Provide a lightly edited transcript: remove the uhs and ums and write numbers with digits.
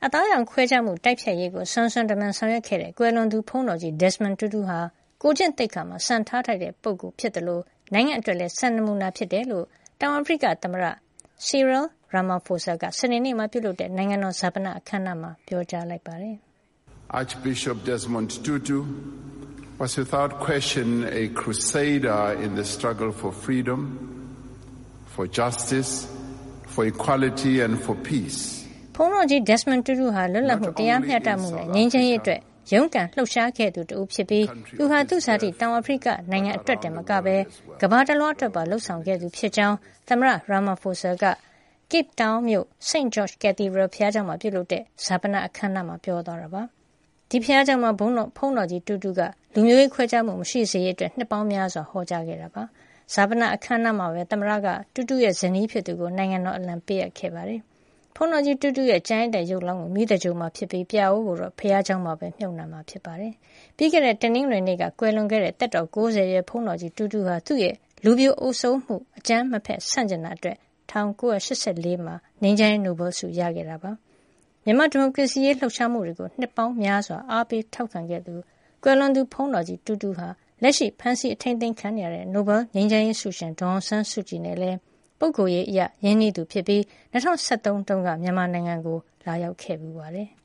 အသားရောင်ခွဲခြားမှုတိုက်ဖျက်ရေးကိုစွမ်းစွမ်းတမန်ဆောင်ရွက်ခဲ့တဲ့ကွယ်လွန်သူဘုန်းတော်ကြီး Desmond Tutu ဟာကိုကျင့်သိက္ခာမှာစံထားထိုက်တဲ့ပုဂ္ဂိုလ်ဖြစ်တယ်လို့နိုင်ငံအတွက်လည်းစံနမူနာဖြစ်တယ်လို့တောင်အာဖရိကသမ္မတ Cyril Ramaphosa ကစနေနေ့မှာပြုလုပ်တဲ့နိုင်ငံတော်ဈာပနအခမ်းအနားမှာပြောကြားလိုက်ပါတယ်။ Archbishop Desmond Tutu was without question a crusader in the struggle for freedom, for justice, for equality and for peace. ဘုန်းတော်ကြီး Desmond Tutu ဟာလွတ်လပ်မှုတရားမျှတမှုနဲ့ငြိမ်းချမ်းရေးအတွက်ရုန်းကန်လှုပ်ရှားခဲ့သူတဦးဖြစ်ပြီးသူဟာသူ့ဇာတိတောင်အာဖရိကနိုင်ငံအတွက်တည်းမကဘဲကမ္ဘာတလွှားအတွက်ပါလှုပ်ဆောင်ခဲ့သူဖြစ်ကြောင်းသမ္မတ Ramaphosa က Cape Town မြို့ St. George Cathedral ဘုရားကျောင်းမှာပြုလုပ်တဲ့ဈာပနအခမ်းအနားမှာပြောသွားတာပါ။ဒီဘုရားကျောင်းမှာဘုန်းတော်ကြီး Tutu ကလူမျိုးရေးခွဲခြားမှုမရှိစေရေးအတွက်နှစ်ပေါင်းများစွာဟောကြားခဲ့တာပါ။ဈာပနအခမ်းအနားမှာပဲသမ္မတက Tutu ရဲ့ဇနီးဖြစ်သူကိုနိုင်ငံတော်အလံပေးအပ်ခဲ့ပါတယ်။ဘုန်းတော်ကြီး Tutu ရဲ့ကျန်ရစ်တဲ့ရုပ်လောင်းကိုမိသဂြိုဟ်မှာဖြစ်ပြီးပြအိုးကိုတော့ဘုရားကျောင်းမှာပဲမြှုပ်နှံမှာဖြစ်ပါတယ်။ပြီးခဲ့တဲ့တနင်္ဂနွေနေ့ကကွယ်လွန်ခဲ့တဲ့သက်တော်90ရဲ့ဘုန်းတော်ကြီး Tutu ဟာသူ့ရဲ့လူမျိုးအုပ်စိုးမှုအကြမ်းမဖက်ဆန့်ကျင်တာအတွက်1984မှာငြိမ်းချမ်းရေးနိုဘယ်ဆုရခဲ့တာပါ။မြန်မာဒီမိုကရေစီရေးလှုပ်ရှားမှုတွေကိုနှစ်ပေါင်းများစွာအားပေးထောက်ခံခဲ့သူကွယ်လွန်သူဘုန်းတော်ကြီး Tutu ဟာလက်ရှိဖမ်းဆီးအထိန်းသိမ်းခံရတဲ့နိုဘယ်ငြိမ်းချမ်းရေးဆုရှင်ဒေါ်အောင်ဆန်းစုကြည်နဲ့လည်းပုဂ္ဂိုလ်ရေးအရရင်းနှီးသူဖြစ်ပြီး2013တုန်းကမြန်မာနိုင်ငံကိုလာရောက်ခဲ့ပူပါတယ်။